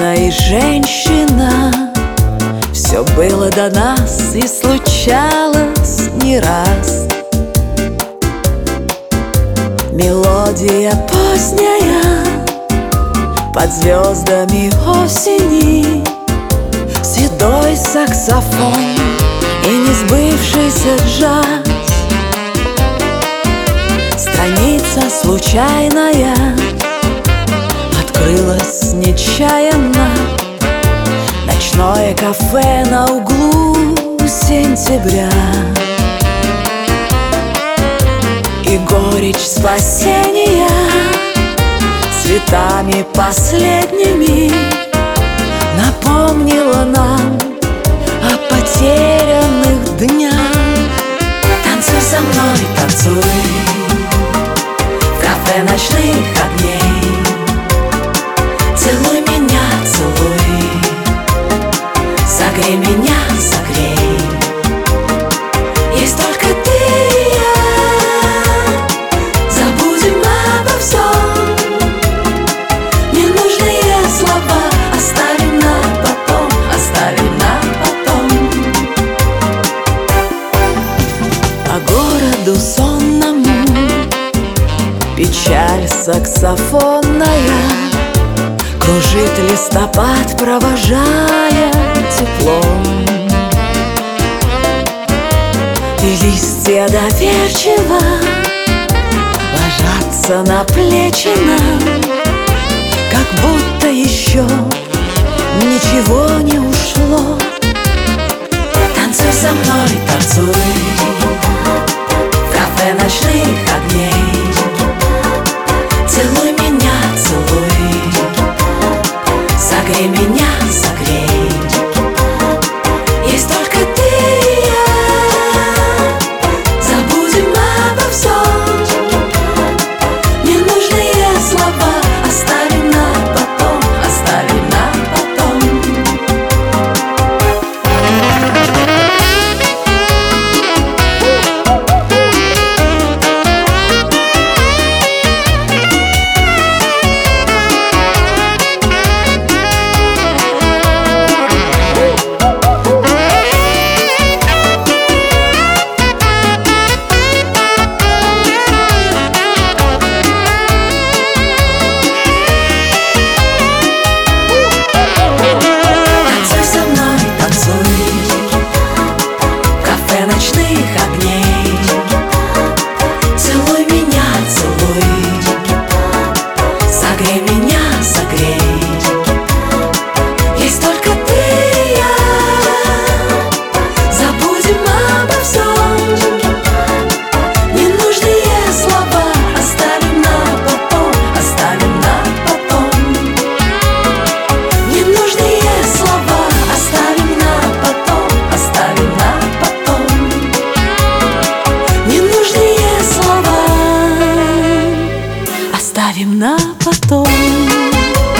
мужчина и женщина. Все было до нас и случалось не раз. Мелодия поздняя под звездами осени, седой саксофон и несбывшийся джаз. Страница случайная открылась нечаянно. Ночное кафе на углу сентября. И горечь спасения цветами последними напомнила нам о потерянных днях. Танцуй со мной, танцуй в кафе ночных огней. Целуй меня, целуй, согрей меня, согрей. Есть только ты и я, забудем обо всем. Ненужные слова оставим на потом, оставим на потом. По городу сонному печаль саксофонная кружит листопад, провожая теплом. И листья доверчиво ложатся на плечи нам, как будто еще ничего не ушло. Танцуй со мной, танцуй в кафе ночных огней. Целуй меня, целуй, согрей меня, согрей. Есть только ты и я, забудем обо всем. Ненужные слова оставим на потом, оставим на потом. Ночных огней. Целуй меня, целуй, согрей меня, согрей. Есть только ты и я, забудем обо всем. Ненужные слова оставим на потом, оставим на потом. Ненужные слова оставим на потом, оставим на потом. Ненужные слова оставим на потом.